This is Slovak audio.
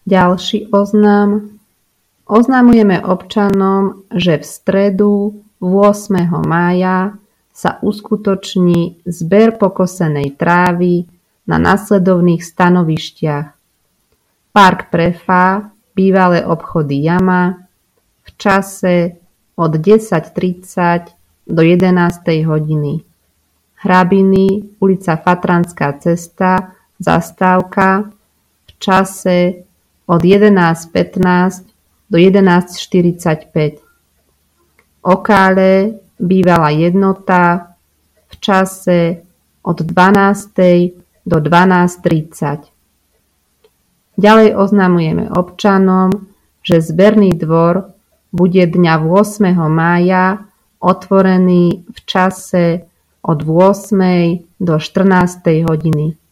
Ďalší oznam. Oznamujeme občanom, že v stredu 8. mája sa uskutoční zber pokosenej trávy na nasledovných stanovištiach: Park Prefa, bývalé obchody Jama, v čase od 10:30 do 11. hodiny. Hrabiny, ulica Fatranská cesta, zastávka, v čase od 11:15 do 11:45. Okále, bývalá jednota, v čase od 12. do 12:30. Ďalej oznamujeme občanom, že zberný dvor bude dňa 8. mája otvorený v čase od 8. do 14. hodiny.